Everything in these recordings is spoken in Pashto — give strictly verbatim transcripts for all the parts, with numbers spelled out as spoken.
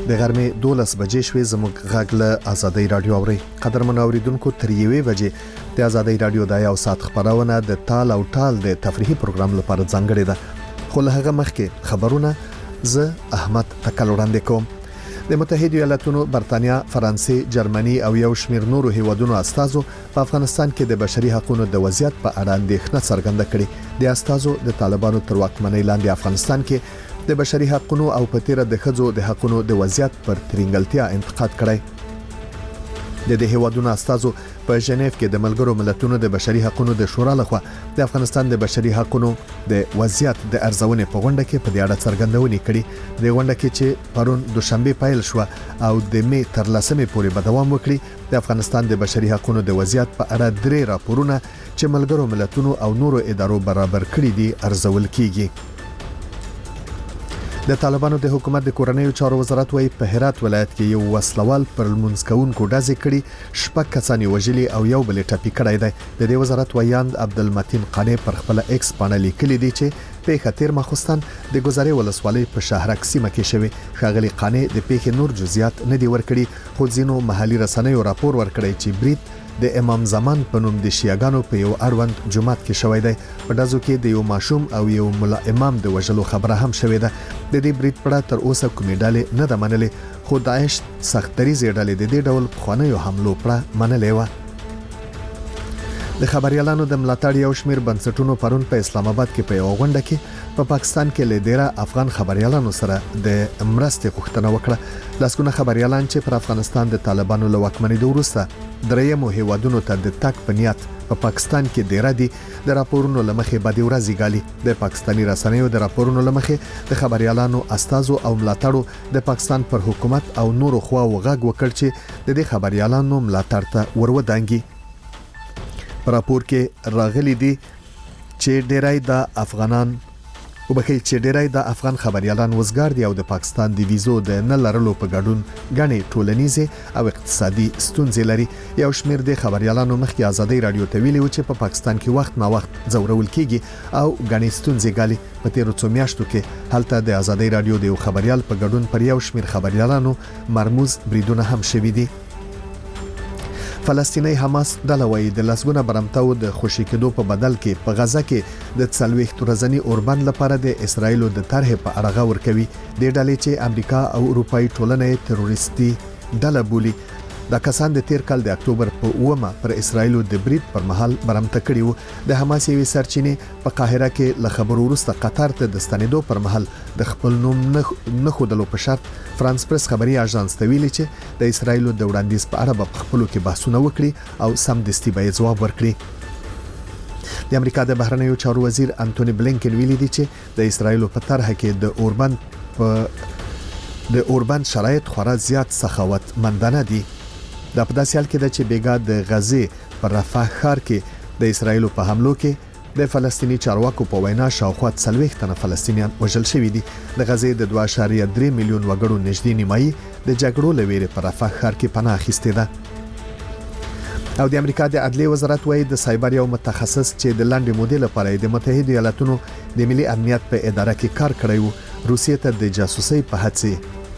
د غرمې دولس بجې شوې. زموږ غږ له آزادۍ رادیو اوري. قدرمن اوریدونکو تر یوې بجې د آزادۍ رادیو د یو ساعت خبرونه د تال او ټال د تفریحي پروګرام لپاره ځانګړې ده. خو له هغه مخکې خبرونه زه احمد تکل وړاندې کوم. د متحده ایالاتونو، برتانیا، فرانسې، جرمني او یو شمېر نورو هیوادونو استازو په افغانستان کې د بشري حقوقو د وضعیت په اړه اندېښنه څرګنده کړې. د استازو د طالبانو تر واکمنۍ لاندې افغانستان کې د بشري حقوقو او په تیر د ښځو د حقوقو د وضعیت پر ترنګلتیا انتقاد کړی. د دې هیوادونو استازو په ژنیف کې د ملګرو ملتونو د بشري حقوقو د شورا لخوا د افغانستان د بشري حقوقو د وضعیت د ارزونې په غونډه کې په دې اړه څرګندونې کړې. د غونډه کې چې پرون دوشنبه پیل شو او د می تر لسمې پورې به دوام وکړي، د افغانستان د بشري حقوقو د وضعیت په اړه درې راپورونه چې ملګرو ملتونو او نورو ادارو برابر کړي دي ارزول کیږي. د طالبانو د حکومت د کورنیو چارو وزارت وايي په هرات ولایت کې یو وسلوال پر لمونځ کوونکو ډزې کړي، شپږ کسان وژلي او یو بل ټپي کړی دی. د دې وزارت ویاند عبدالمتین قانی پر خپل ایکس باندې لیکلي دي چې په خطر مخستان د ګزارې ولسوالۍ په شهرک سیمه کې شوی. ښاغلي قانی د پیښې نور جزئیات نه دی ورکړي، خو ځینو محلي رسنیو راپور ورکړی چې برید د امام زمان په نوم د شیعاګانو په یو اړوند جماعت کې شوی دی. په دازو کې د یو ماشوم او یو ملا امام د وژلو خبره هم شوې ده. د دې برید په اړه تر اوسه کومې ډلې نه ده منلې، خو داعش سختريزې ډلې د دې ډول خوانیو حملو پر منلې و. د خبريالانو د ملاتړ یو شمېر بنسټونو پرون په اسلام آباد کې په یو غونډه کې په پا پاکستان کې له ډیره افغان خبريالانو سره د مرستې غوښتنه وکړه. لاسونه خبريالان چې پر افغانستان د طالبانو له واکمنۍ وروسته درېیمو هیوادونو ته د تک په نیت په پا پاکستان کې ډیره دي د راپورونو لمخې بدی ورځي غالي. د پاکستاني رسنیو د راپورونو لمخې د خبريالانو استازو او ملاتړو د پاکستان پر حکومت او نورو خوا وغږ وکړ چې د دې خبريالانو ملاتړ ته ورودانګي. راپور کې راغلي دي چې ډیرای د افغانان وبخې چې ډیرای د افغان خبريالان وزګار دي او د پاکستان د ویزو د نه لرلو په ګډون غني ټولنیزه او اقتصادي ستونزې لري. یو شمېر د خبريالانو مخکې آزادۍ رادیو ته ویلي و چې په پاکستان کې وخت نا وخت ځورول کیږي او غني ستونزې غالي. په تیر څو میاشتو کې هلته د آزادۍ رادیو د یو خبريال په ګډون پر یو شمېر خبريالانو مرموز بریدونه هم شوي دي. فلسطینی حماس ډله وايي د لسګونه برمتاو د خوشی کېدو په بدل کې په غزه کې د څلويخت ورځنی اوربند لپاره د اسرایلو د طرح په اړه غور کوي. د ډلې چې امریکا او اروپאי ټولنې تروریستي ډله بولي. دا کسان د تیر کال د اکتوبر په اومه پر اسرایلو د برید پر مهال برمته کړي وو. د حماس یوې سرچینې په قاهره کې له خبرو وروسته قطر ته د ستنېدو پر مهال د خپل نوم نه خودلو په شرط فرانس پریس خبري اژانس ته ویلي چې د اسرایلو د وړاندیز په اړه په خپلو کې بحثونه وکړي او سم دستي به جواب ورکړي. د امریکا د بهرنیو چارو وزیر انټونی بلینکن ویلي دی چې د اسرایلو په طرح کې د اوربند په د اوربند شرایط خورا زیات سخاوت مندانه دي. دا په داسې حال کې ده چې بیګا د غزې پر رفح ښار کې د اسرایلو په حملو کې د فلسطینی چارواکو په وینا شاوخوا څلوېښت تنه فلسطینیان وژل شوي دي. د غزې د دوه اعشاریه درې میلیون وګړو نږدې نیمایي د جګړو له ویرې پر رفح ښار کې پناه اخیستې ده. او د امریکا د عدلیې وزارت وايي د سایبر یو متخصص چې د لاندې مودې لپاره د متحده ایالاتونو د ملي امنیت په اداره کې کار کړی وو، روسیې ته د جاسوسۍ په هڅه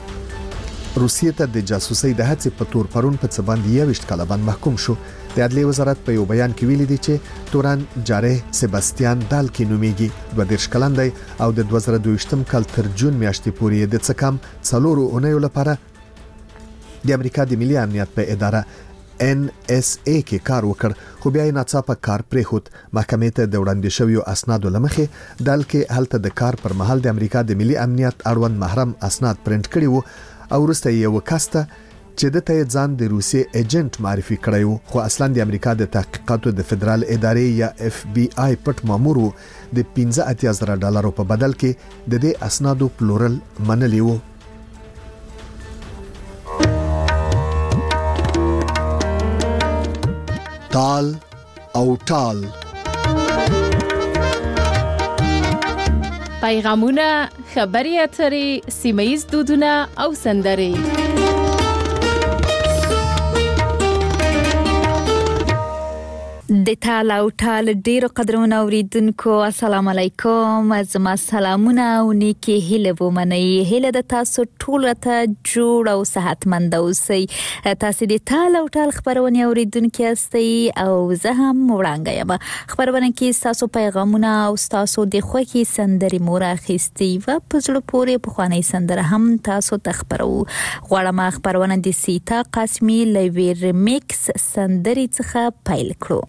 روسیې ته د جاسوسۍ د هڅې په تور پرون په څه باندې یوشت کاله باندې محکوم شو. د عدلیې وزارت په یو بیان کې ویلي دی چې توران جاره سباستیان دال کې نومیږي، دوه دیرش کلن دی او د دوه زره دویشتم کال تر جون میاشتې پورې د څه کم څلورو اونیو لپاره د امریکا د ملي امنیت په اداره ان اس ای کې کار وکړ، خو بیا یې ناڅاپه کار پرېښود. محکمې ته د وړاندې شویو اسنادو لمخې دال کې هلته د کار پر مهال د امریکا د ملي امنیت اړوند محرم اسناد پرنټ کړي وو او وروسته یو کسته چې د ته ځان د روسي ایجنټ معرفي کړی وو، خو اصلا د امریکا د تحقیقاتو د فدرال ادارې یا اف بی آی پټ مامور وو. د پنځه اتیا زره ډالرو په بدل کې د دې اسنادو پلورل منلی وو. تال او ټال پیغامونه، خبري اترې، سیمه‌ییز دودونه او سندرې. د تعال او تعال ډیرو قدرونو اوریدونکو السلام علیکم. زما سلامونه او نیکی هیله ومنئ. هیله د تاسو ټول ته جوړ او صحتمند اوسئ. تاسو د تعال او تعال خبرونه اوریدونکو یاستئ او زه هم وړاندې یم. خبرونه کې تاسو پیغامونه او تاسو د خوښي سندري مور اخیستي و په زړه پورې په خواني سندره هم تاسو تخبرو. غواړم خبرونه د سیتا قاسمی لوی ریمیکس سندري څخه پیل کړو.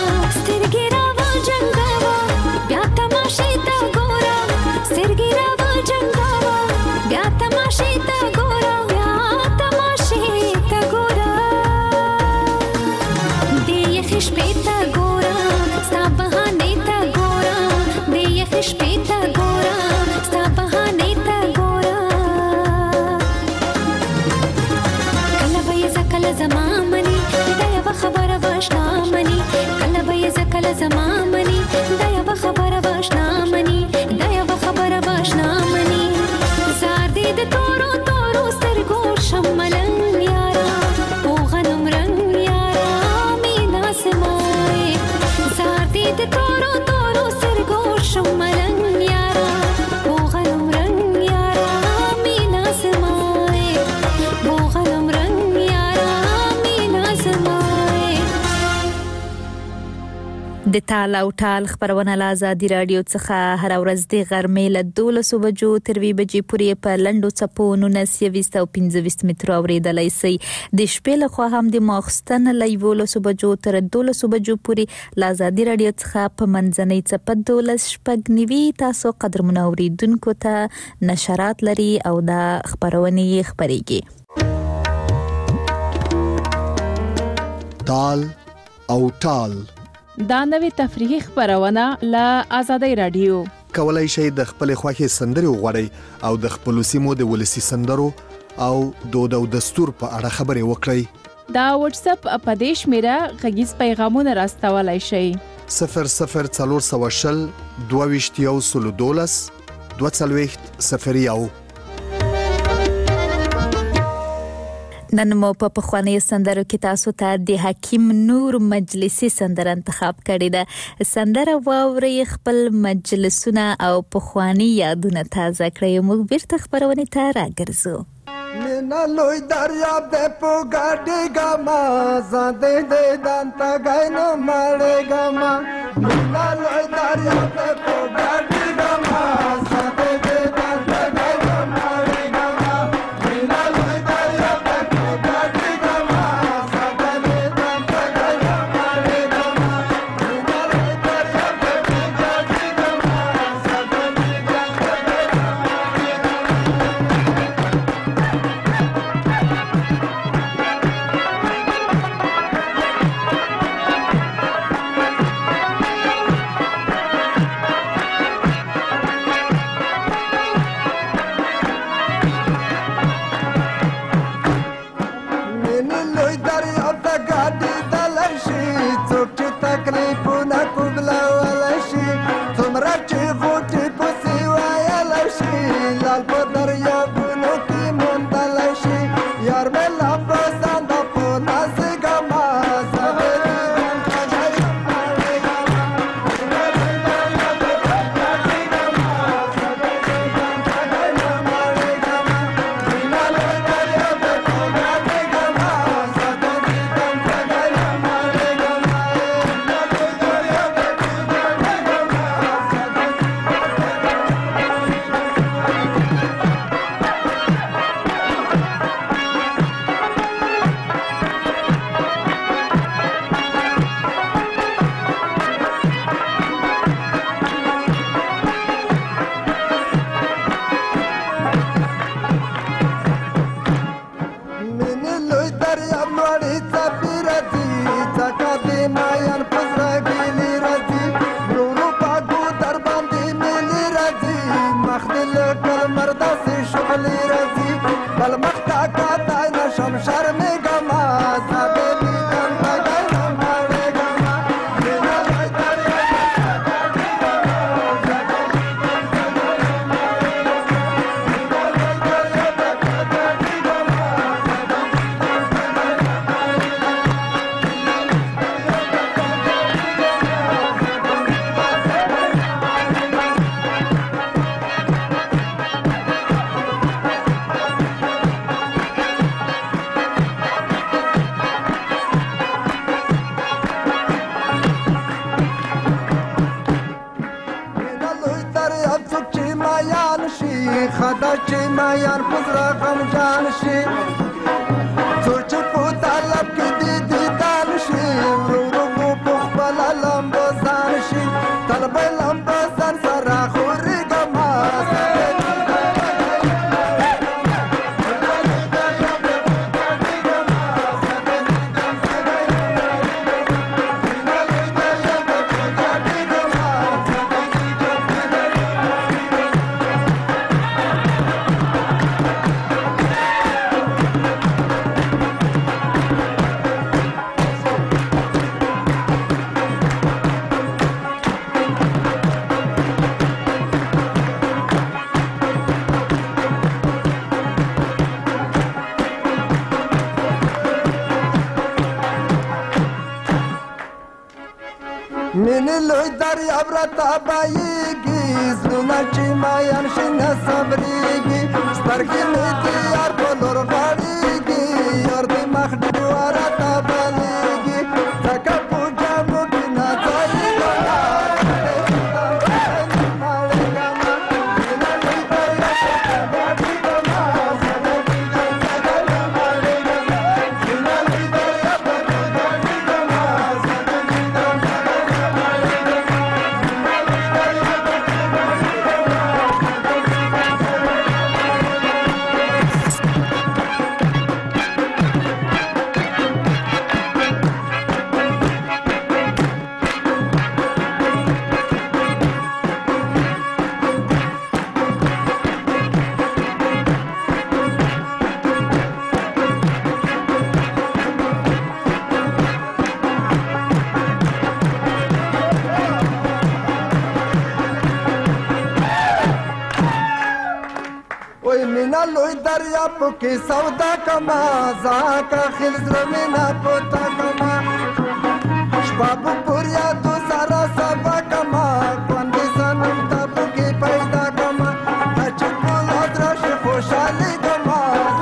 Sirgira د تال او ټال خبرونه له ازادي رادیو څخه هر ورځ د غرمې له دولسو بجو تر وی بجې پورې په لنډو څپو نولس یویشت او پنځه ویشت مترو اوریدلای شئ. د شپې له خوا هم د ماخستن له یولسو بجو تر دولسو بجو پورې له ازادي رادیو څخه په منځنۍ څپه دولس شپږ نوي تاسو قدرمنو اوریدونکو ته نشرات لري او د خبرونې خبريږي. تال او ټال دا نوې تفریحي خبرونه له آزادۍ رادیو. کولای شئ د خپل خوښي سندري وغوړئ او د خپل سیمو د ولسی سندرو او دود او دستور په اړه خبرې وکړئ. دا واتس اپ په دې شمیره غږیز پیغامونه راستولای شئ. صفر صفر څلور سوه شل دوه ویشت یو سل دولس دوه څلوېښت صفر یو. نن مو په پخواني سندرو کې تاسو ته د حکیم نور مجلسی سندره انتخاب کړې ده. سندره واوري خپل مجلسونه او پخواني یادونه تازه کړئ. موږ بیرته خبرونه ته راګرځو. مینا لوی دریاب د پوګاډي ګما زده د دانتا غاینو مړې ګما مینا لوی دریاب د پوګاډي ګما زده د دانتا غاینو مړې ګما مینا لوی دریاب د پوګاډي ګما زده د دانتا غاینو مړې ګما مینا لوی دریاب د پوګاډي ګما زده د دانتا مینې لوی دریاب راته بایېږي زړونه چې مایان شي نه صبرېږي سترګې مې د یار په لور غاړېږي یار د مخ ډېوه راته بلېږي ځکه په جامو کې نه ځایېږم مینا لوی دریا پکې سودا کما زاکا خل زړه مینا پتا کما شباب پوریا تو سارا سبا کما باندې سنم تا پکې پیدا کما چې په لادرش خوشاله کما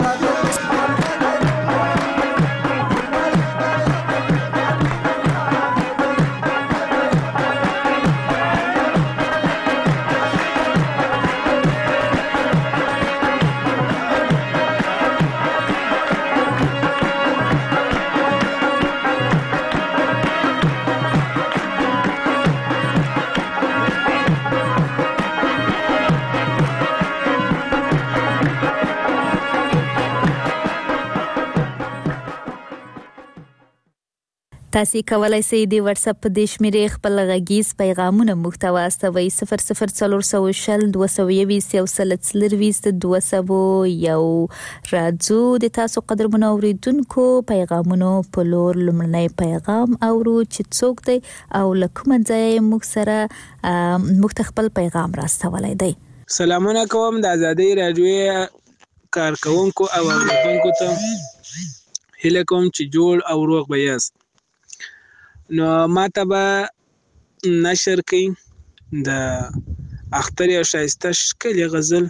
تاسو کولای شئ د واتس اپ د شمیرې خپل غږیز پیغامونه موږ ته واستوئ صفر صفر څلور سوه شل دوه سوه یویشت یو سل څلرویشت دوه سوه یو راځو د تاسو قدرمنو اوریدونکو پیغامونو په لور لمړنی پیغام اورو چې څوک دی او لکه ځای موږ سره موږ ته خپل پیغام راستولای دی. سلامونه کوم د ازادي رادیو کارکونکو او اوریدونکو ته هیله کوم چې جوړ او روغ به یاست. نو ماته به نشر کړي د اختر او شایسته ښکلې غزل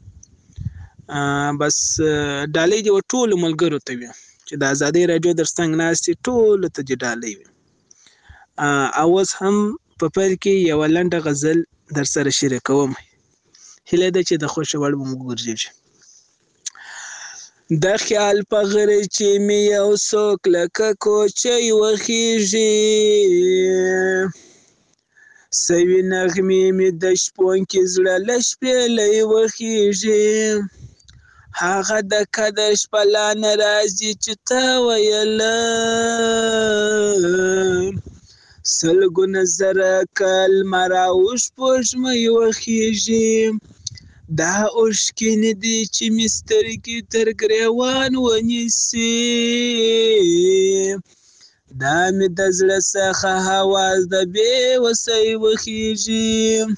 بس ډالۍ دې ټول ملګرو ته وي چې د ازادي رادیو در څنګ ناستې ټول ته دې ډالۍ وي. اوس هم په پیل کې یو لنډه غزل در سره شریکوم، هیله ده چې د خوښ وړ مو وګرځي. د خیال په غره چې می یو څوک لکه کوچی وخیږي، سوي نغمې می د شپون کې زړه له شپېلۍ وخیږي، هغه د قدر شپه لا نه راځي چې تا ویله، سلګونه زره کلمه راوشپوږمۍ وخیږي، دا اوښکې نه دي چې مې سترګې تر ګریوان ونیسي، دا مې د زړه څخه حواس د بې وسۍ وخیږي،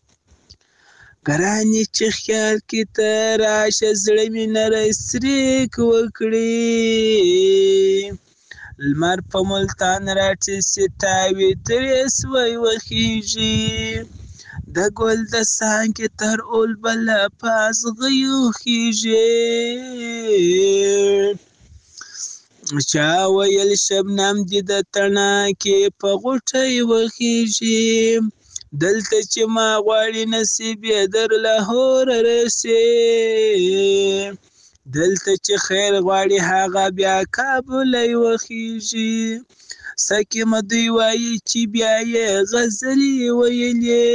ګرانې چې خیال کې ته راشه زړه مې نری سریک وکړي، لمر په ملتان راټیسي تاوې ترې سوی وخیږي، د ګل د څانګې تر اولبله په اغزیو خیږي، چا ویل شبنم دې د تڼاکې په غوټۍ وخیږي، دلته چې ما غواړي نصیب یې در لاهور رسي، دلته چې خیر غواړي هغه بیا کابلی وخیږي، سکه مدوی وایي چې بیا یې غزلې ویلې،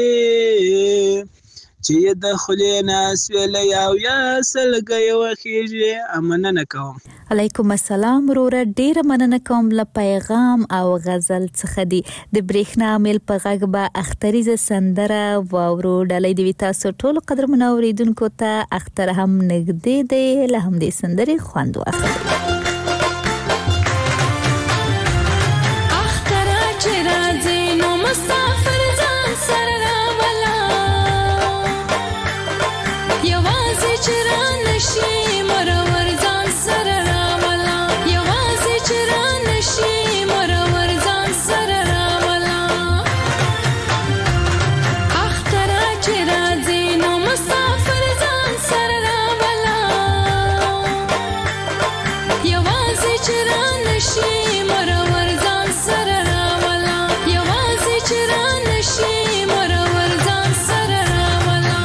چې د خولې نه سویلې او یا سلګۍ وخیږي. مننه کوم. علیکم السلام وروره، ډیره مننه کوم له پیغام او غزل څخه دی. د برېښنا میل په غږ به اختریزه سندره واورو. ډالۍ دی تاسو ټول قدرمنو اوریدونکو ته. اختر هم نږدې دی، له همدې سندرې خوند واخلئ. مسافر ځان سره راولا، یوازې چې را نشي مرور ځان سره راولا، یوازې چې را نشي مرور ځان سره راولا، اختره چې راځي نو مسافر ځان سره راولا، یوازې چې را نشي مرور ځان سره راولا، چې را نشي مرور ځان سره راولا.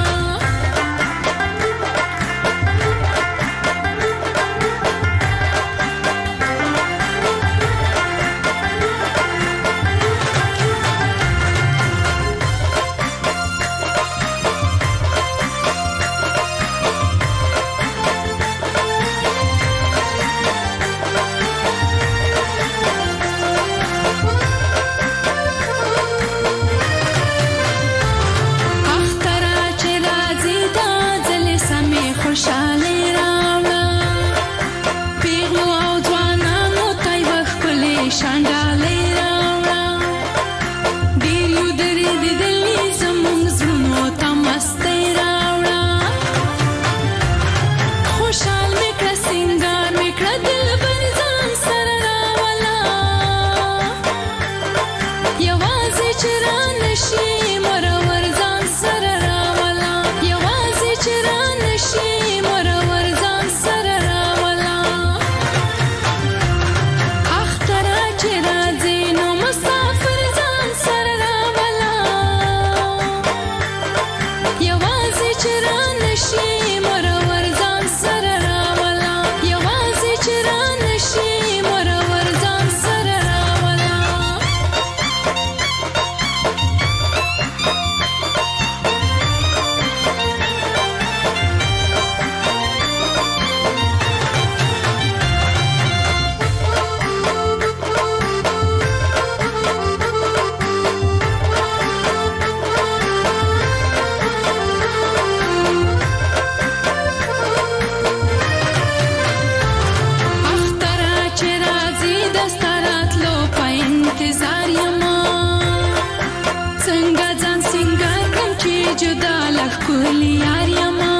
لښکلي یار یما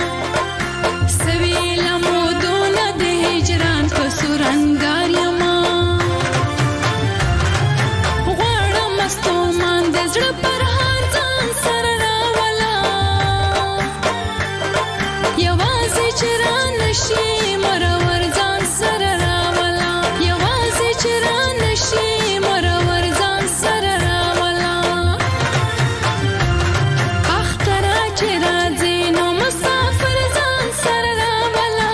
سویله مودونه د هجران په سور انګار یما غواړم ستومان د زړه پر هار ځان سره راولا یوازې چې رانشي مرور ځان سره راولا یوازې چې رانشي مرور ځان سره راولا اختره چې راځي نو مسافر ځان سره راولا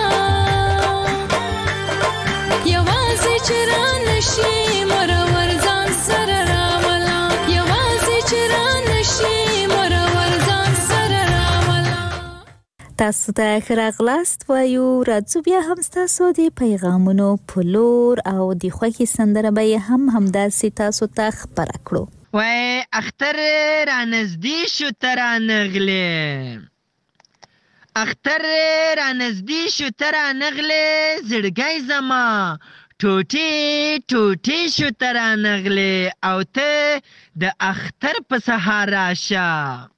یوازې چې رانشي مرور ځان سره راولا یوازې چې رانشي مرور ځان سره راولا تاسو ته ښه راغلاست وایو راځو بیا هم ستاسو د پیغامونو په لور او د خوښې سندره به یې هم همداسې تاسو ته خپره کړو وای اختر رانږدې شو ته رانغلې اختر رانږدې شو ته رانغلې زړګی زما ټوټې ټوټې شو ته رانغلې او ته د اختر په سهار راشه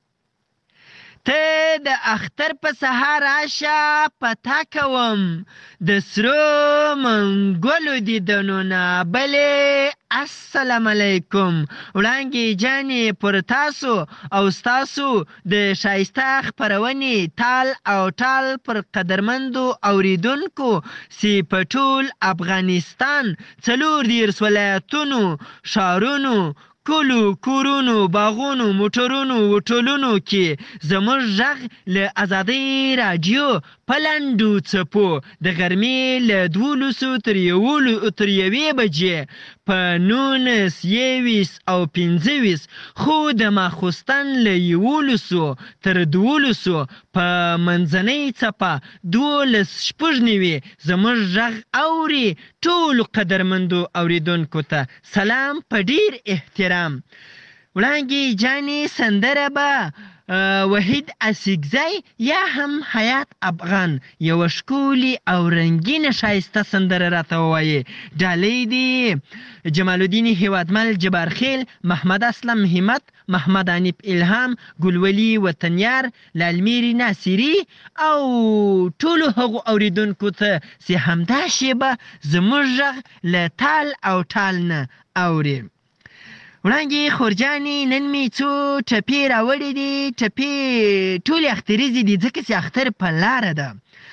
ته د اختر په سهار راشه پتا کوم د سرو منګلو دیدنونه بلې السلام علیکم وړانګې جانې پر تاسو او ستاسو د ښایسته خپرونې تال او ټال پر قدرمندو اوریدونکو چې په ټول افغانستان څلور دېرش ولایتونو ښارونو کلو کورونو باغونو موټرونو وټولونو کې زموږ غږ له ازادۍ راډیو په لنډو څپو د غرمې له دولسو تر یولو تر یوې بجې په نولس یویشت او پنځه ویشت خو د ماخوستن له یولسو تر دولسو په منځنۍ څپه دولس شپږ نوي زموږ غږ اوري ټولو قدرمندو اوریدونکو ته سلام په ډیر احترام وړانګې جانې سندره به وحید اسیګزی یا هم حیات افغان یوه ښکلې او رنګینه ښایسته سندره راته ووایي ډالۍ دي جمال الدین هیوادمل جبارخیل محمد اسلم همت محمد عنیف الهام ګلولي وطنیار لالمیری ناصري او ټولو هغو اوریدونکو ته چې همدا شیبه زموږ غږ له تال او ټال نه اوري وړانګې خورجانې نن مې څو ټپې راوړې دي ټپې ټولې اختریزې دي ځکه چې اختر په لاره ده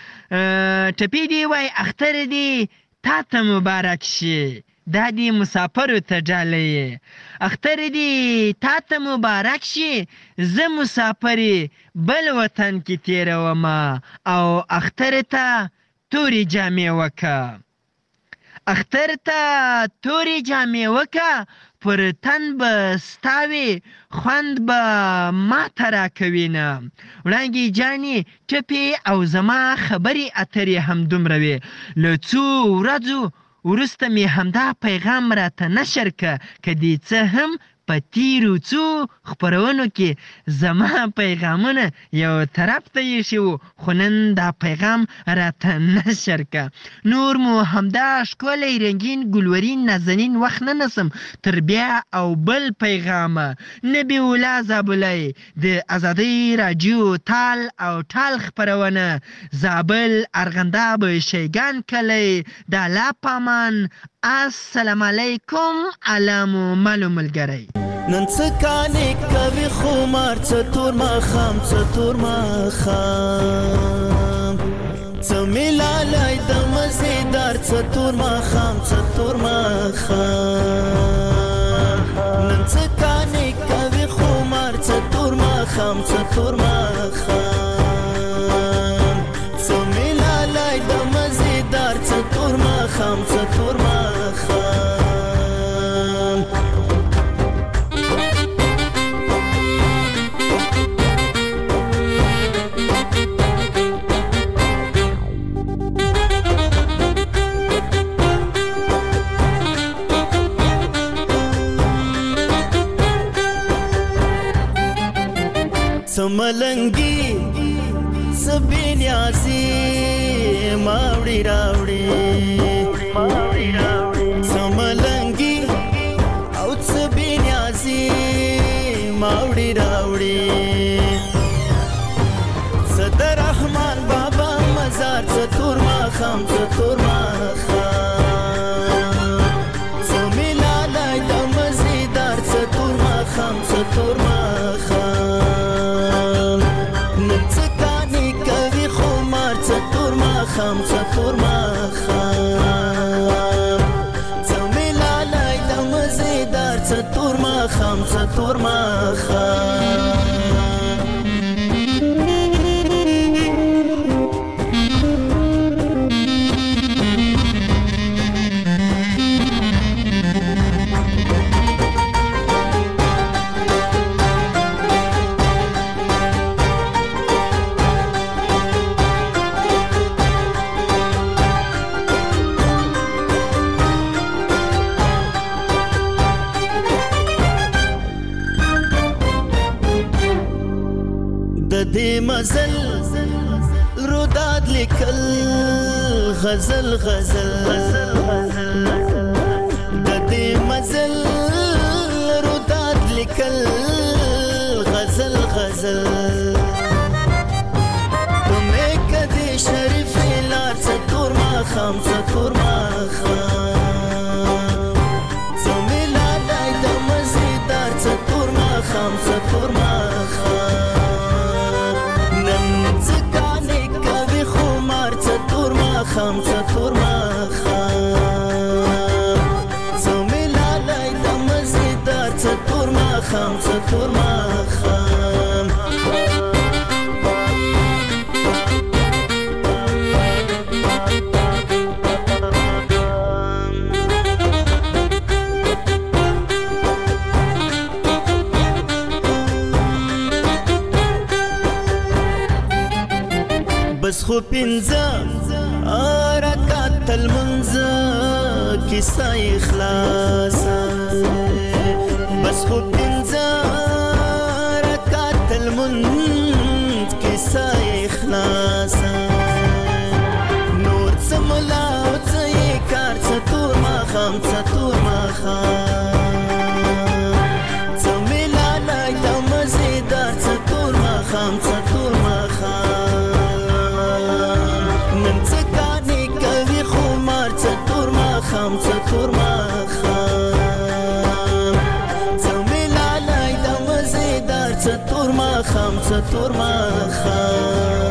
ټپې دي وای اختر دي تا ته مبارک شي دا دې مسافرو ته ډالۍ اختر دې تا ته مبارک شي زه مسافرې بل وطن کې تېرومه او اختر ته تورې جامې وکه اختر ته تورې جامې وکه پر تن به ستاوي خوند به ما ته راکوي نه وړانګې جانې ټپې او زما خبرې اترې هم دومره وې له څو ورځو وروسته مې همدا پیغام راته نشر که که دې څه هم په تیرو څو خپرونو کې زما پیغامونه یو طرف ته ایښي وو خو نن دا پیغام راته نشر که نور مو همدا ښکلی رنګین ګلورین نازنین وخت نه نسم تر بیا او بل پیغامه نبی الله زابلی د ازادۍ راډیو تال او ټال خپرونه زابل ارغنداب شیګان کلی د الله پامان السلام علیکم علامو مالو ملګری نن څه کانې کوي خمار څه تور ماښام څه تور ماښام څه ملالی د مزېدار څه تور ماښام څه تور ماښام نن څه کانې کوي خمار څه تور ماښام څه تور ماښام څه ملالی د مزېدار څه تور ماښام څه تور ماښام سملنگی سبینیازی ماوڑی راوڑی سملنگی او سبینیازی ماوڑی راوڑی څه تور ماښام څه تور ماښام څه مې لالی د مزېدار څه تور ماښام څه تور ماښام نن څه کانې کوي خمار څه تور ماښام څه تور ماښام څه مې لالی د مزېدار څه تور ماښام څه تور ماښام مزل روداد لیکل غزل غزل د دې مزل روداد لیکل غزل غزل تمه کدي شریف لار څه تور ماښام څه تور ماښام څه مې لالی د مزېدار څه تور ماښام څه تور ماښام خام څه تور ماښام څه مې لالی د مزېدار څه تور ماښام څه تور ماښام بس خو پنځه رکعت المنځ کیسه اخلاص بس خو پنځه رکعت المنځ کیسه اخلاص نور څه ملا او څه یې کار څه تور ماښام څه تور ماښام څه مې لالی د مزېدار څه تور ماښام څه تور ماښام نن څه کانې کوي خمار څه تور ماښام څه تور ماښام څه مې لالی د مزېدار څه تور ماښام څه تور ماښام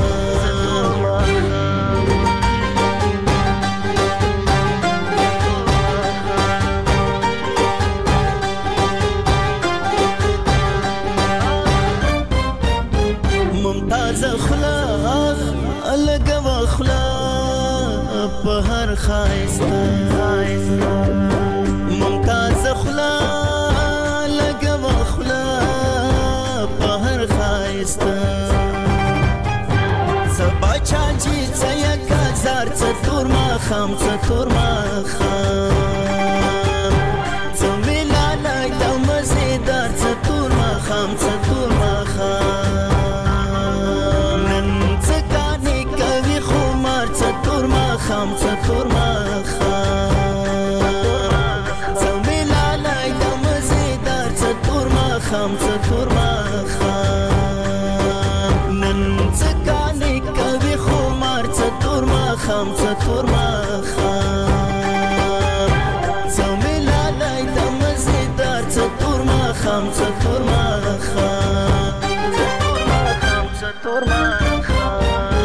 ممتازه خوله لګوه خوله په هر ښایسته ممتازه خوله لګوه خوله په هر ښایسته څه باچاجي څه یکازار څه تور ماښام څه تور ماښام څه مې لالی د مزېدار څه تور ماښام څه تور ماښام نن څه کانې کوي خمار څه تور ماښام څه تور ماښام څه مې لالی د مزېدار څه تور ماښام څه تور ماښام نن څه کانې کوي خمار څه تور ماښام څه تور ماښام څه مې لالی د مزېدار څه تور ماښام څه تور ماښام څه تور ماښام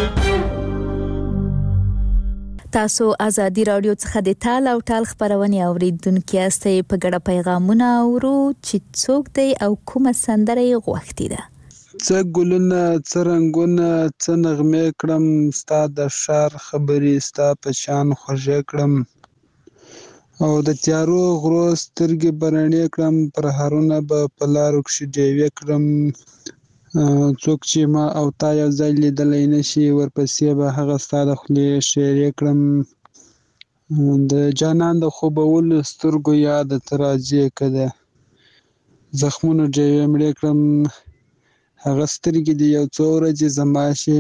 تاسو ازادي رادیو څخه د تال او ټال خبرونه اوریدونکو یاستئ په ګډه پیغامونه اورو چې څوک دی او کومه سندره یې غوښتې ده څه ګلونه څه رنګونه څه نغمې کړم ستا د ښار خبرې ستا په شان خوږې کړم او د تیارو غرو سترګې به رڼې کړم پرهارونه به په لارو کښې ډیوې کړم څوک چې ما او تا یو ځای لیدلی نشي ورپسې به هغه ستا د خولې شعرې کړم د جانان د خوبولو سترګو یاد ته راځې که ده زخمونو ډیوې مړې کړم هغه سترګې دې یو څو ورځې زما شي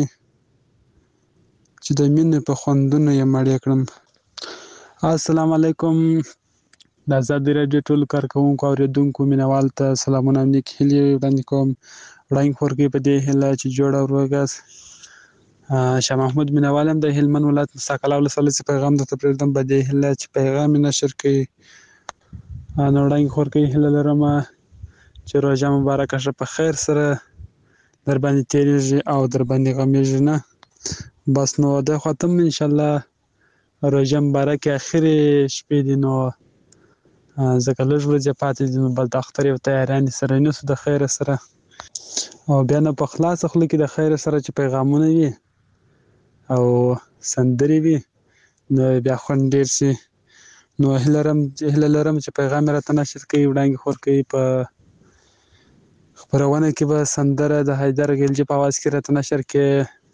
چې د مینې په خوندونو یې مړې کړم. السلام علیکم. د ازادي راډیو ټولو کارکوونکو اورېدونکو مینوالو ته سلامونه او نیک هیلې وړاندې کوم. وړاندې خورګۍ په دې هیله چې جوړ او روغ یاست. شاه محمود مینوال هم د هلمند ولایت مستقله ولسوالۍ څخه پیغام درته پرېږدم په دې هیله چې پیغام یې نشر کړي. نو وړاندې خور کوي هیله لرم چې روژه مبارکه شه په خیر سره در باندې تېرېږي او در باندې غمیږي نه. بس نو د خواته هم انشاءالله روژه مبارکې اخرې شپې دي، نو ځکه لږ ورځې پاتې دي، نو بس د اختر یو تیارانې سره نیسو د خیره سره، او بیا نه په خلاصه خوله کې د خیره سره چې پیغامونه وي او سندرې وي نو بیا خوند ډېر شي. نو هیله لرم هیله لرم چې پیغام یې راته نشر کوي، وړاندې خور کوي په خپرونه کې به سندره د حیدر خلیجي په اواز کې راته نشر کړي.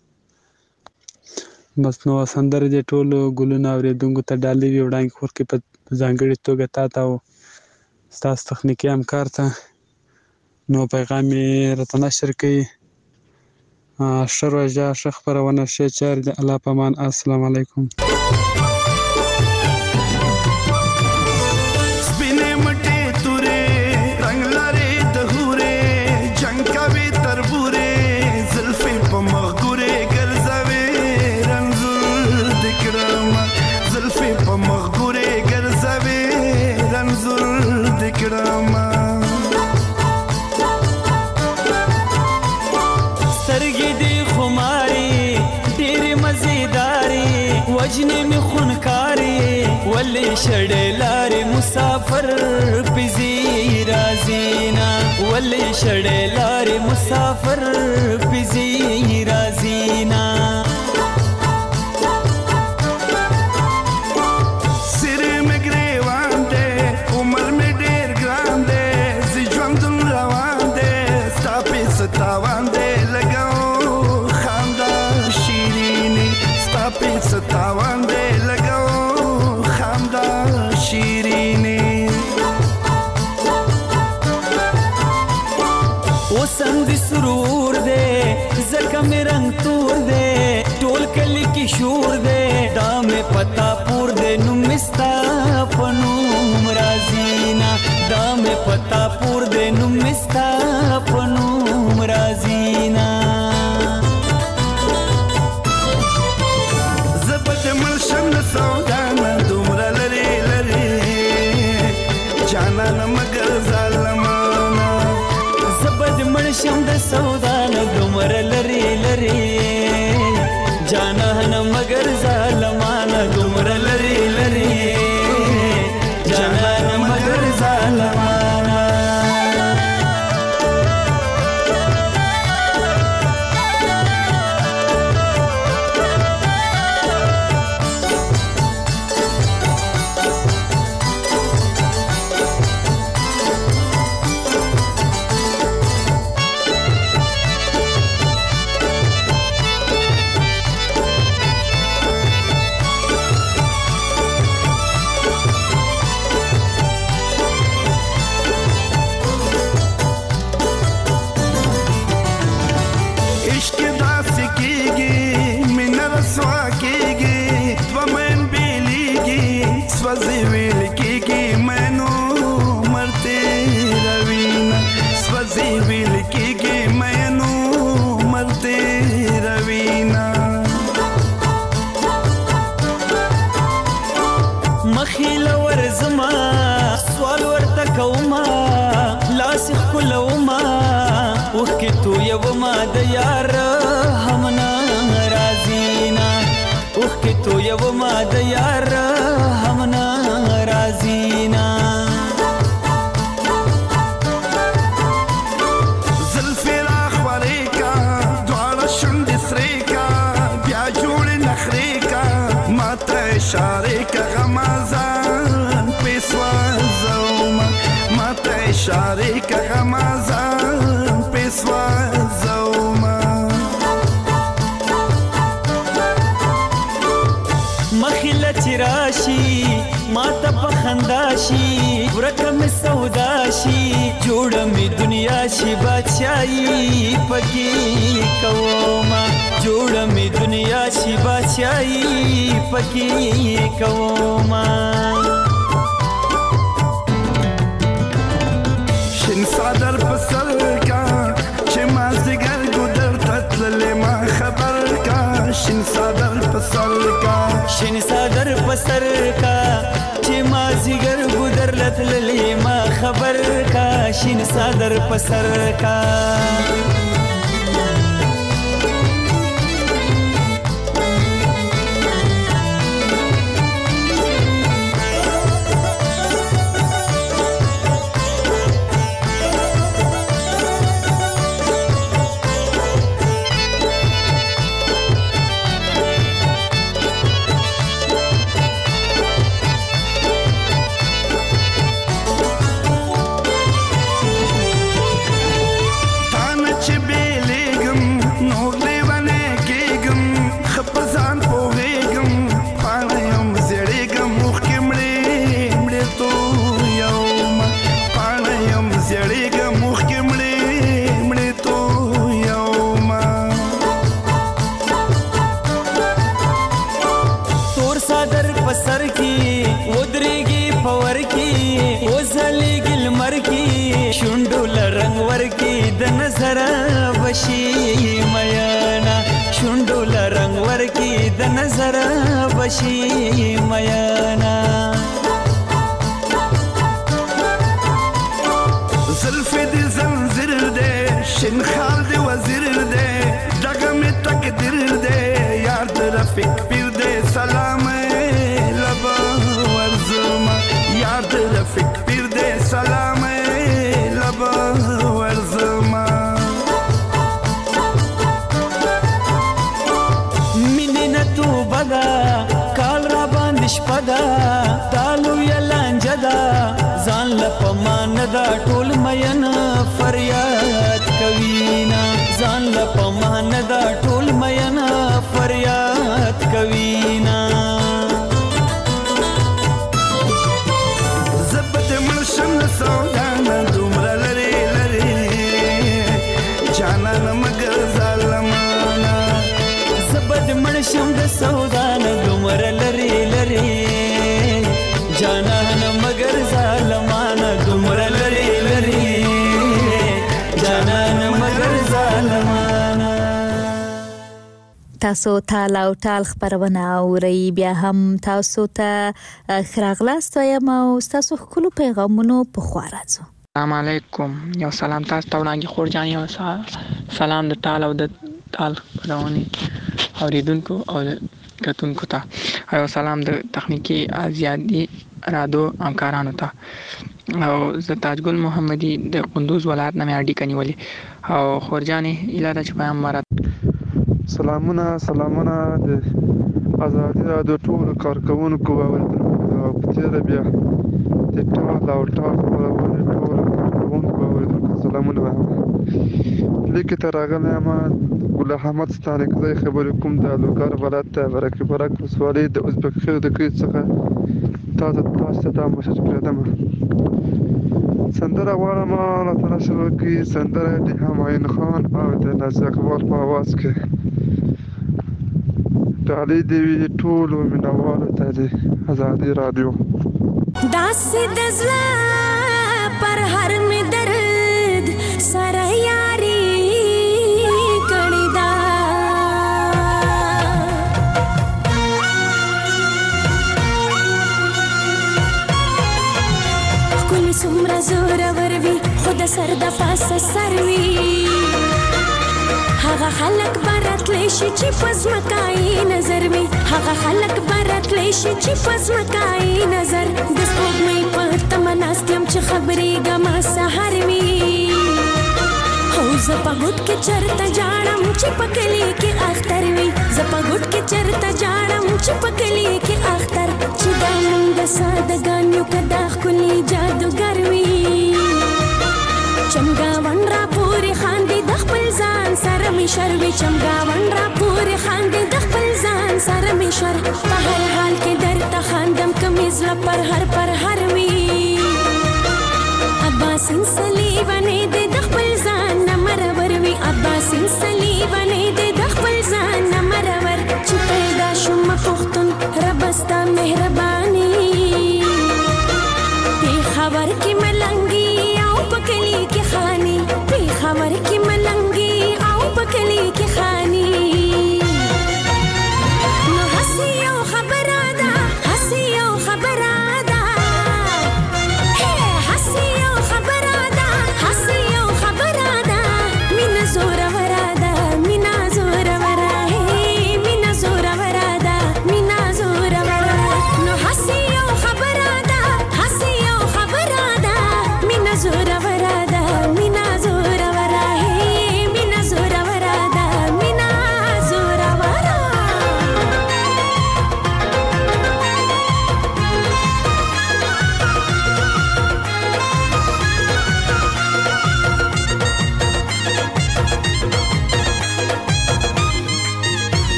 بس نو سندره دې ټولو ګلونه اورېدونکو ته ډالۍ وي، وړاندې خور کوي په ځانګړې توګه تا ته او ستاسو تخنیکي همکار ته. نو پیغام یې راته نشر کوي. ښه روژه، ښه خپرونه، ښې چارې د الله په امان. السلام علیکم. وجنې مې خونکارې ولې شړې لارې مسافر پزي رازینا، ولې شړې لارې مسافر پزي رازینا. سر مې ګریوان دی، عمر مې ډېر ګران دی، زه ژوندون روان دی، ستا پې ستاوان دی لګاو خندا شیرینې، ستا پې ستاوان دی لګاو خندا شیرینې. اوسم دې سرور دی ځکه مې رنګ تور دی، ټول کلي کې شور دی، دا مې پتا پور دی، نوم مې ستا په نوم راځينا، دا مې پتا پور دی، نوم مې ستا په نوم راځينا. سودانا دومره لري لري جانانا مگر ظالمانا، زبد منشم د سودانا دومره لري لري جانانا مگر ظالمانا، دومره لري لري جانانا مگر ظالمانا. مخیل ورزما سوال ورته کوما لاس خلوما وکه تو یو ما د یار همنا رازینا، وکه تو یو ما د یار همنا رازینا. زلفی راخوری کا دواړه شونډې سرې کا بیا جوړې نخرې کا ماته اشارې کا غمازان پیسوا زوما، ماته اشارې کا غمازان پیسوا زوما. مخیله چې راشي ماته په خندا شي، ورکه مې سودا شي، جوړه مې دنیا شي، بادشاهي پکې کوما، جوړه مې دنیا شي، بادشاهي پکې کوما. شین صدر په سر کا چې مازدیګر ګودر ته تللې ما خبر کا، پسر کا چې ما زیګر ګودر لتللې ما خبر کا شین صدر پسر کا نظر بشي میانا زلف دي زنزیر دے شن خال دي وزیر دے دغه می تقدیر دے یار د رفیق پیر دے سلام لبا ورزما یار د رفیق پیر دے سلام لبا ورزما بدا کال را باندې شپدا تالو یلانجه دا ځان لپمان دا ټول مین فریاد کوینا ځان لپمان دا ټول مین فریاد کوینا زبد مرشم سودانا دومره لري لري جانان مگر ظالمانا زبد مرشم د سودانا دومره لري لري جانان مگر ظالمانا دومره لري لري جانان مگر ظالمانا تاسو ټال او ټال خبرونه اورئ بیا هم تاسو ته خراغلاست وایم او تاسو خپل پیغامونو په خوا راځو. السلام علیکم. یو سلام تاسو ته وړاندې خورجان یو سلام د ټال او د ټال خبرونه اوریدونکو او کتونکو ته او سلام د تخنیکی ازیادي رادو همکارانو ته او زه تاجګل محمدي د قندوز ولایت نه مې اړیکه نیولې او خورجانې اله د چپایم مراد سلامونه سلامونه د آزادي رادیو ټول کارکونکو او په تیر بیا د ټول او ټول خبرونه ټول کارکونکو او سلامونه لیکه تر هغه ما ګل احمد ستانه کوي خبرې کوم د لوګر ولایت ته ورکه برک وسوالي د ازبک خیر د کې څخه تاسو تاسو ته مسج کړم سندره غواړم الله تعالی شروع کی سندره د هماین خان او د نازک اقبال په आवाज کې تعالی دی ټول مینوالو ته د آزادي رادیو داس دزلا پر هر می درد سره یاری کړی دا کله څومره زور وروي خود سر د پاسه سروي هغه خلک برات لشي چې پزمکای نظر وي هغه خلک برات لشي چې پزمکای نظر د سپوږمۍ په تمناستم چې خبرې ګما سحر وي او زه په ګوت کې چرته جاړم چې پکلی کې اختر وي زه په ګوت کې چرته جاړم چې پکلی کې اختر چې دا موږ سادهګانو کدا خولي جادوګر وي چمګاون را پوری خاندي د خپل ځان سره می شروي چمګاون را پوری خاندي د خپل ځان سره می شر په هر حال کې درته خاندم کمیز لا پر هر پر هر وی عباس صلیبانه د خپل ځان نمرور وی عباس صلیبانه د خپل ځان نمرور چې پیدا شوم پختون ربستا مهرباني په خبر کې ملنګي پکلی کی خانی پی خبر کی ملنگی او پکلی کی خانی نو حسی او خبر دا حس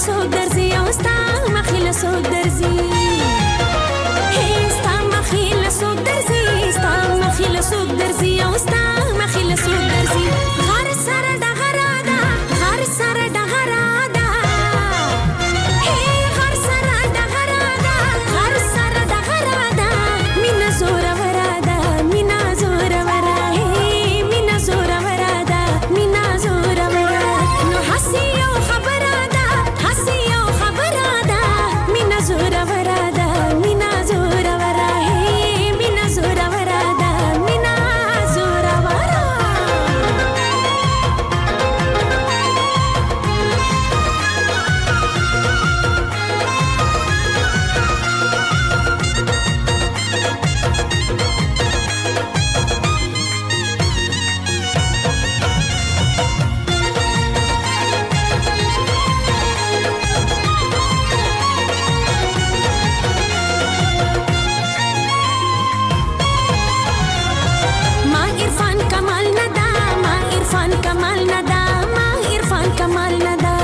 څوک درځي او ستا مخې له څوک درځي هی ستا مخې له څوک درځي ستا مخې له څوک درځي او ستا مخې له څوک درځي غر سره ډغره ده غر سره ډغره ده هی غر سره ډغره ده غر سره ډغره ده مینه زوروره ده مینه زوروره هی مینه زوروره ده مینه زوروره نو هسې یو خبره ده هسې یو خبره ده مینه زوروره ده مینه زوروره هی مینه زوروره ده مینه زوروره ما عرفان کمال ندا ما عرفان کمال ندا ما عرفان کمال ندا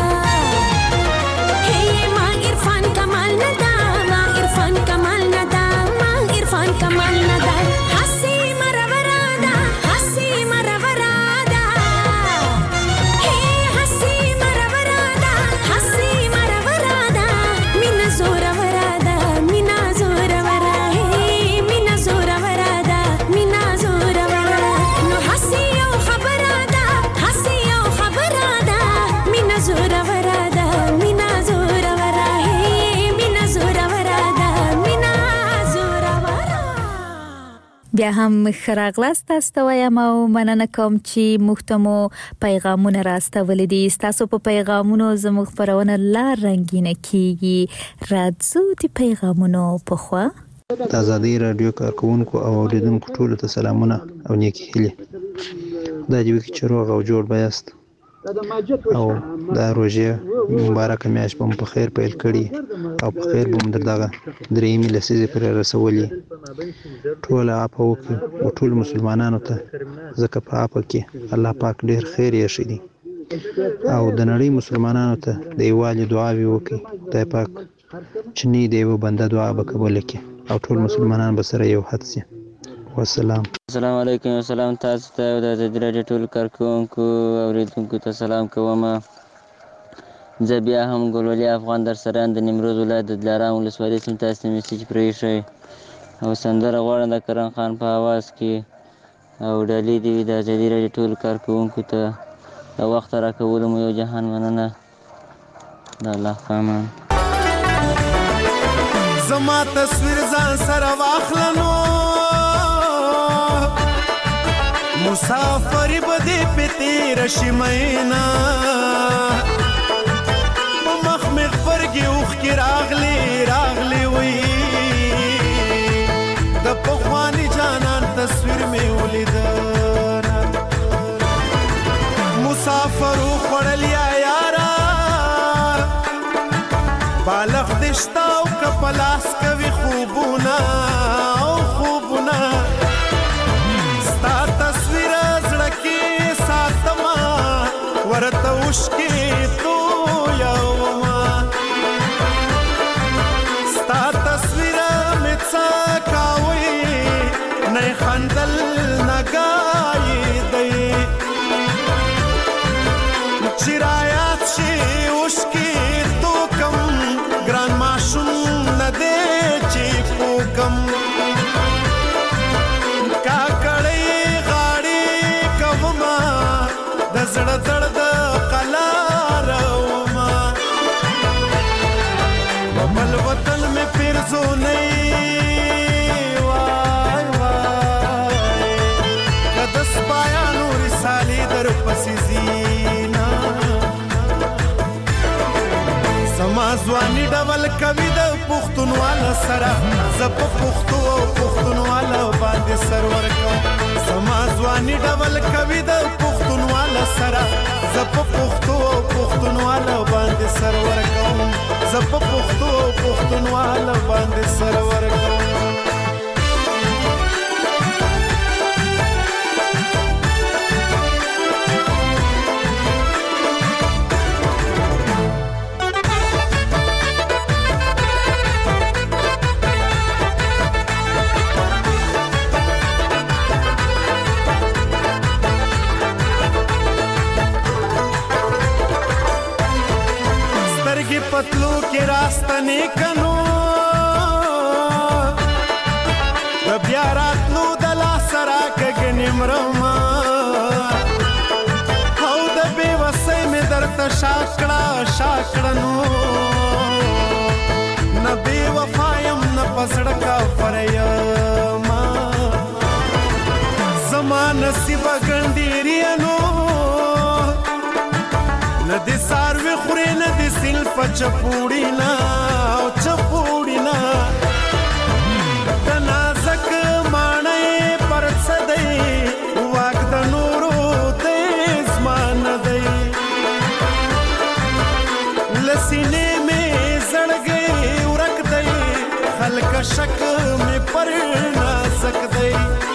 هی ما عرفان کمال ندا ما عرفان کمال ندا ما عرفان کمال ندا هسې مرورا ده هسې مرورا ده هی هسې مرورا ده هسې مرورا ده مینه زوروره ده مینه زوروره هی مینه زوروره ده مینه زوروره نو هسې یو خبره ده هسې یو خبره ده مینه زوروره ده مینه زوروره هی مینه زوروره ده مینه زوروره بیا هم خراغلاست تاسو ته وایم او مننه کوم چې موږ ته مو پیغامونه راستولي دي تاسو په پیغامونو زموږ خبرونه لا رنگینه کیږي راځو د پیغامونو په خوا د ازادي رادیو کارکونکو او اوریدونکو ټولو ته سلامونه او نیکی هیلې دا دی چې روغ او جوړ بیاست او دا روزه مبارکه میاشت په په خیر پیل کړي او په خیر به دغه درېمې لسیزې پر رسولې ټول اپ او ټول مسلمانانو ته زکه په اپ کې الله پاک ډیر خیر یې شي او د نړۍ مسلمانانو ته د یووالي دعاوې وکړي خدای پاک چې نه دی و بنده دعا به قبول کړي او ټول مسلمانان به سره یو حد شي والسلام السلام علیکم السلام تاسو ته د ازادي رادیو ټول کارکونکو او اوریدونکو ته سلام کوم زه بیا هم ګلولي افغان در سره د نیمروز ولایت د دلارام ولسوالۍ سم تاسو میسج پرېښی او سندره غواړم د کرن خان په اواز کې او ډالۍ دې وي د ازادي رادیو ټول کارکونکو ته د وخت راکولو مو یو جهان مننه د الله په امان زما تصویر ځان سره واخلنو مسافر بده پتی رشی مینا مخ مخ پرګي اوخ کی راغلی راغلی وی د پخوانی جانان تصویر می ولید مسافر خړلیا یارا بالغ دشتا او کپلاس کوي خوبونه او خوبونه ستا تصویر زړه کې ساتما ورته وشکې تو یوما ستا تصویر مې څه کاوي نه خندل نه ګای دی چرایات شي وشکې تو کم ګران ماشوم نه دی چې پوکم زړه زړه د قلار وما بل وطن میں پھر زو نہیں وای وای کدس پایا نور سالی در پسی زینا سمازوانی ډول کوي د پښتونوالا سره زپ پښتو او پښتونوالا باندې سرور کوم سمازوانی ډول کوي د پښتونوالا سره زپ پښتو او پښتونوالا باندې سرور کوم زپ پښتو او پښتونوالا باندې سرور کوم پتلو کې راستنې کنو د بیا راتلو د لاس راکږنې مرما او د بې وسۍ مې درته شاکړه شاکړه نو نه بې وفا یم نه په زړه کافر یما زما نصیبه ګنډېریانو نه دې څاروي خورې نه دې سیل په چپوړي نه او چپوړي نه د نازک ماڼۍ پر څه دی واک د نورو دی زما نه دی له سینې مې زړګی ورک دی خلک شک مې پر نازک دی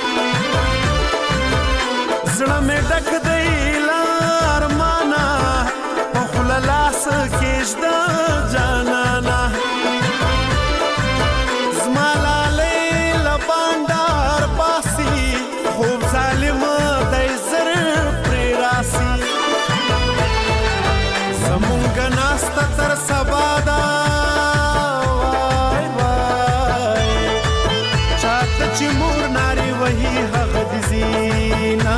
زړه مې ډک دی له ارمانه په خوله لاس کېږده جانانه زما لالۍ له بانډار باسي خوب ظالمه دی زر پرې راسي زمونږ ناسته تر سبا ده وای وای چاته چې مور نارې وهي هغه دې زینا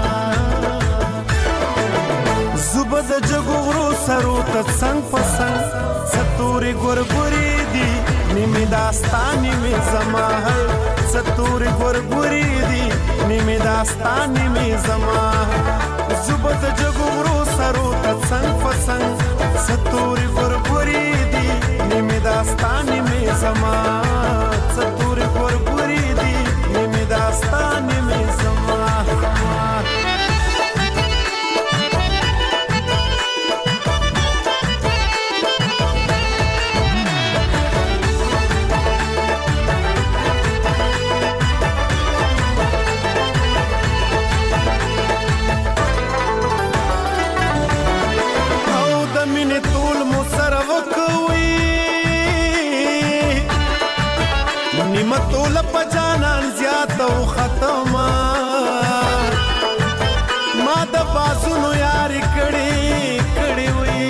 زوبه د جګو غرو سرو ته څنګ په څنګ څه تورې ګورګورې دي نیمې داستان نیمې زما هی څه تورې ګورګورې دي نیمې داستان نیمې زما زوبه د جګو غرو سرو ته څنګ په څنګ څه تورې ګورګورې دي نیمې داستان نیمې زما څه تورې ګورګورې دي نیمې داستان نیمې زما ټول په جانان زیاته او ختمه ما د بازونو یاري کړې کړې وي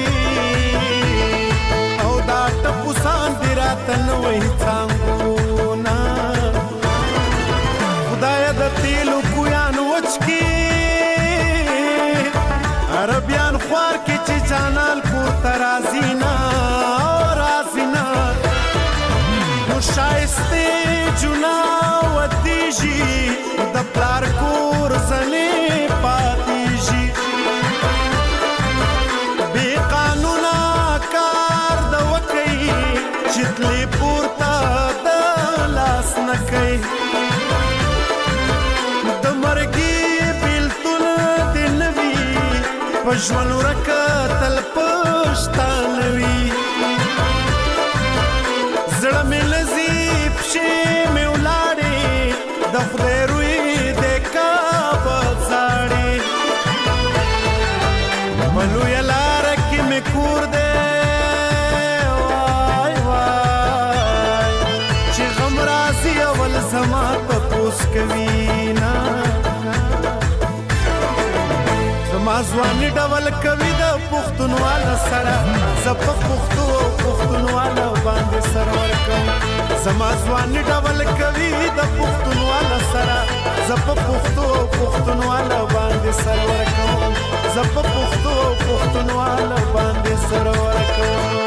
او دا ټپوسان دې راته نه وایي څانګونه خدایه د تیلو کویان وچ کې عربیان خوار کې چې جانان کور ته راځي نه راځي نه نو شایسته جنا ودیږي د پلار کور زنې پاتېږي بې قانونه کار د وکئ چې تلې پورته د لاس نه کوي د مرګي بېلتون دې نه وي په ژوند ورکه تل پښتانه وي زړه مې لذي پښې مې ولاړې د خدای روی د کعبه ځاړې په لویه لاره کې مې کور دی وای وای چې غم راځي اول زما تپوس کوي نه زما ځواني ډول کوي د پښتونواله سره زه په پښتو او پښتونواله باندې سر ورکوم زما ځواني ډول کوي د پښتونواله سره زه په پښتو او پښتونواله باندې سر ورکوم زه په پښتو او پښتونواله باندې سر ورکوم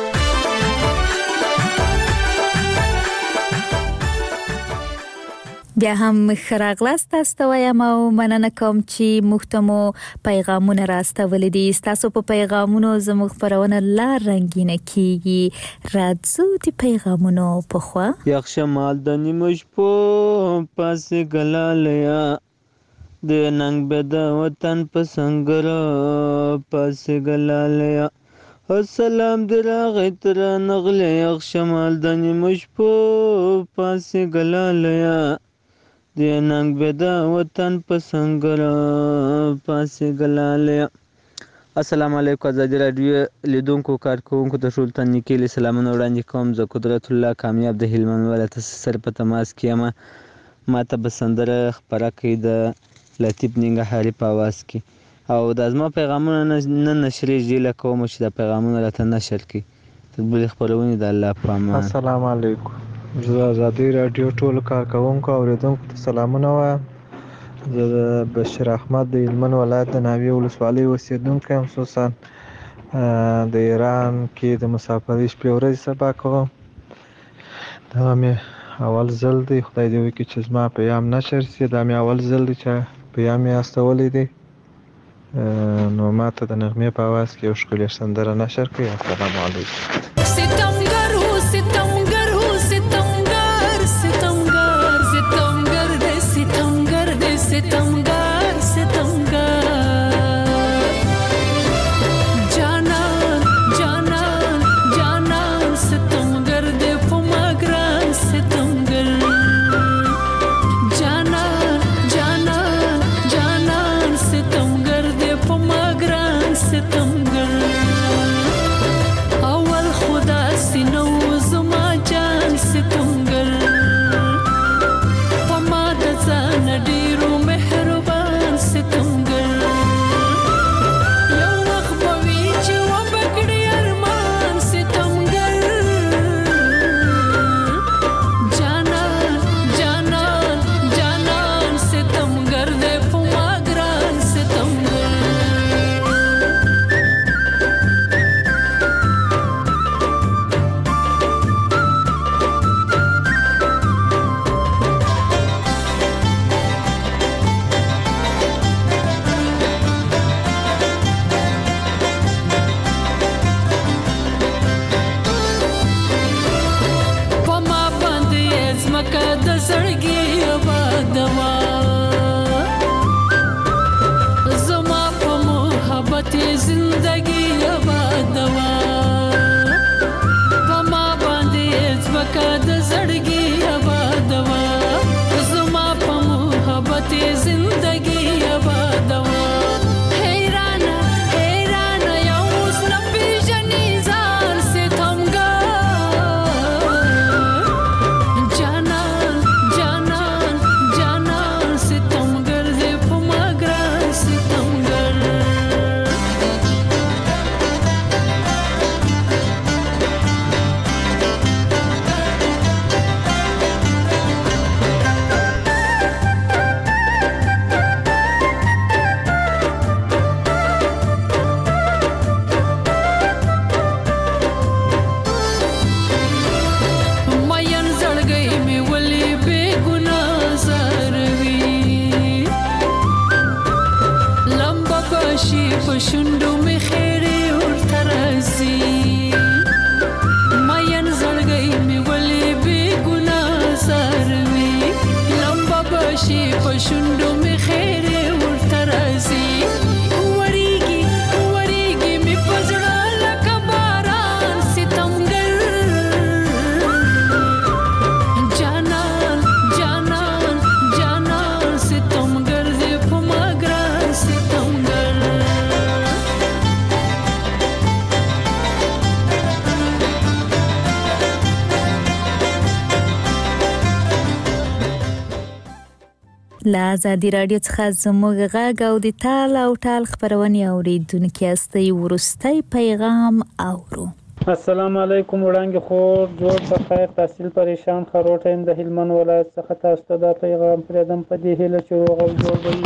بیا هم خراغلاست تاسو ته وایم او مننه کوم چې موږ ته مو پیغامونه راستولي دي تاسو په پیغامونو زموږ خبرونه لا رنگینه کیږي راځو د پیغامونو په خوا یخ شمال د نیمش په پاسه ګلالیا د ننګ بد وطن په سنگر پاسه ګلالیا السلام دراغه تر نغله یخ شمال د نیمش په پاسه ګلالیا د ننګ بد وطن په سنگر پاسه ګلالیا السلام علیکم ازادي رادیو لیدونکو کارکونکو ته ټول ته نیکې سلامونه وړاندې کوم زه قدرت الله کامیاب د هلمند ولایت سره په تماس کې یم ماته به سندره خپره کړي د لطیف ننګرهاري په اواز کې او د زما پیغامونه نه نشریږي لکه کوم چې د پیغامونه راته نشر کړي تر بلې خپرونې د الله په امان. السلام علیکم. زه ازادي رادیو ټولو کارکوونکو او اوریدونکو ته سلامونه وایم. زه د بشیر احمد د هلمند ولایت د ناوې ولسوالۍ اوسېدونکی یم. خصوصا د ایران کې د مسافرۍ شپې ورځې سبا کوم. دا مې اول ځل دی، خدای دې وکړي چې زما پیام نشر شي. دا مې اول ځل دی چې پیام یې استولی دی. نو ما ته د نغمې په اواز کې یو ښکلې سندره نشر کړئ. السلام علیکم. ستمګر هو ستمګر هو ستمګر ستمګر ستمګر دې ستمګر دې ستمګر ستمګر جانان جانان جانان ستمګر دې په مګران ستمګر جانان جانان جانان ستمګر دې په مګران ستمګر اول خدا سينو زما جان ستمګر په ما د ځان ډیرو مهربان ستمګر یو وخت به وي چې وبکړي ارمان ستمګر جانان جانان جانان ستمګر دې په ما ګران ستمګر پما باندې زمکه د زړګي آبادوا زما په محبت زندگی آبادوا پما باندې زمکه د زړګي آبادوا زما په محبت زندگی آبادوا حیران حیران یا اوس نه پیژني ځان ستمګر جانان جانان جانان ستمګر دې په ما ګران ستمګر مین زړګی مې ولې بې ګناه زاروي لمبه باشي په شونډو مې خیرې ورته راځي مین زړګی مې ولې بې ګناه زاروي لمبه باشي په شونډو مې خیرې ورته راځي وریږي وریږي مې په زړه لکه باران ستمګر جانان جانان جانان ستمګر دې په ما ګران ستمګر له ازادي رادیو څخه زموږ غږ او د تال او ټال خبرونه اوریدونکو استي ورستي پیغام اورو. السلام علیکم وړاندې خور جوړ په خیر تحصیل پریشان خروټ هم د هلمند ولایت څخه تاسو ته دا پیغام پردم په دې هله چې روغ او جوړ وي.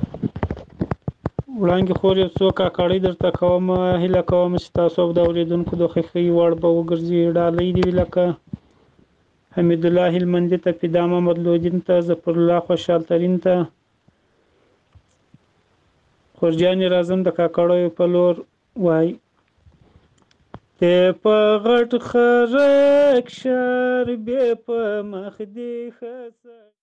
وړاندې خور یو څو کاکړی درته کوم هله کوم چې تاسو د اوریدونکو د خخي وړ به وګرځي ډالۍ دی لکه حمید الله هلمندي ته پیدا محمد لودین ته ظفر الله خوشحال ترین ته خورجان راځم د کاکړیو په لور وای ته په غټ خرک شر به په مخ دی خسه